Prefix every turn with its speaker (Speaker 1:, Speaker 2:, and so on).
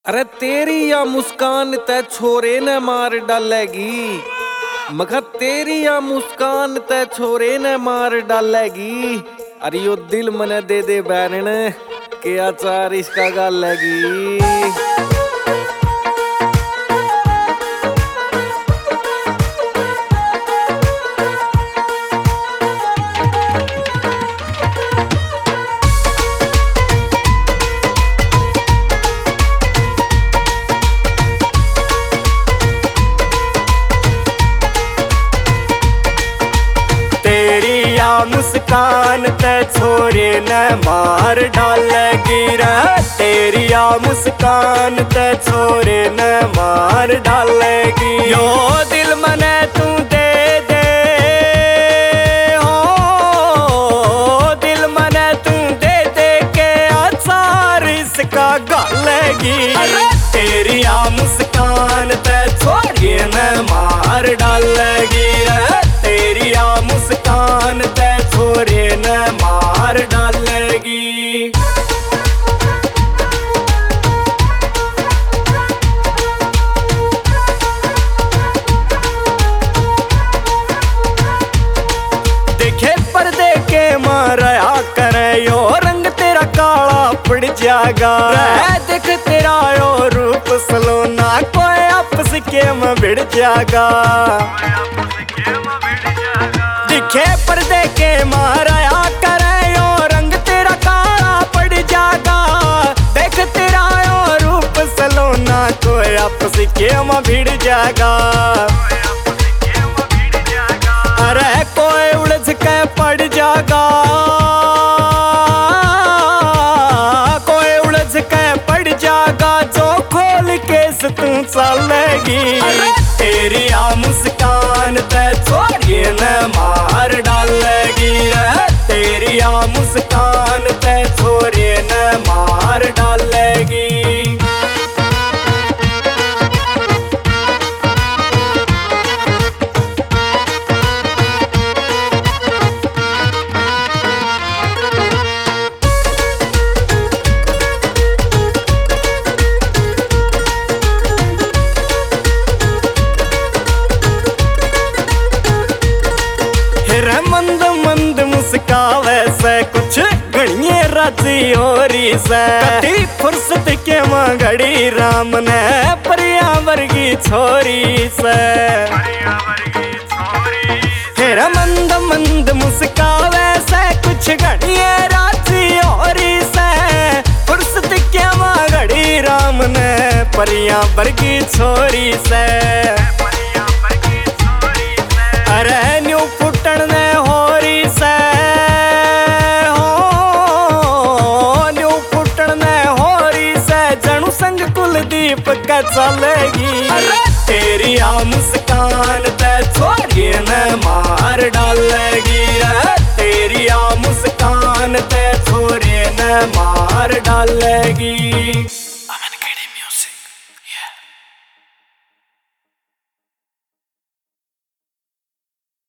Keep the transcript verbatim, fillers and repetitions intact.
Speaker 1: अरे तेरी या मुस्कान ते छोरे ने मार डालेगी। मखा तेरी या मुस्कान ते छोरे ने मार डालेगी। अरे यो दिल मने दे दे बैरन के अचार इसका गालेगी।
Speaker 2: मुस्कान ते छोरे ने मार डालेगी रे। तेरी या मुस्कान ते छोरे ने मार डालेगी। यो दिल मने तू दे दे हो, दिल मने तू दे दे के अचार इसका गालेगी। तेरी या मुस्कान ते छोरे ने मार डालेगी रे। तेरी या मुस्कान ते छोरे ने मार डालेगी। देखे पर्दे के मारया करे यो रंग तेरा काला पड़ जाएगा। देख तेरा यो रूप सलोना कोई आपस के में भिड़ जाएगा। दिखे पर्दे के मारया करे यो रंग तेरा काला पड़ जाएगा। देख तेरा यो रूप सलोना कोई आपस के में भिड़ जाएगा। अरे कोई उलझ के पड़ जाएगा, कोई उलझ के पड़ जाएगा जो खोल के से तू चलेगी। तेरी आ मुस्कान ते छोरे ने मार डालेगी रे। तेरी आ मुस्कान ते छोरे ने मार डालेगी। मंद मंद मुस्कावे से कुछ घड़िए राजी होरी से। कटी फुर्सत के मगड़ी राम ने परिया वर्गी छोरी से। फिर मंद मंद मुस्कावे से कुछ घड़िए राजी होरी से। फुर्सत के मगड़ी राम ने परिया वर्गी छोरी से। अरे न्यू फुटन ने होरी से हो, न्यू फुटन ने होरी से जणु संग कुलदीप का चलेगी। तेरी आ मुस्कान ते छोरे ने मार डालेगी रे। तेरी आ मुस्कान ते छोरे ने मार डालेगी।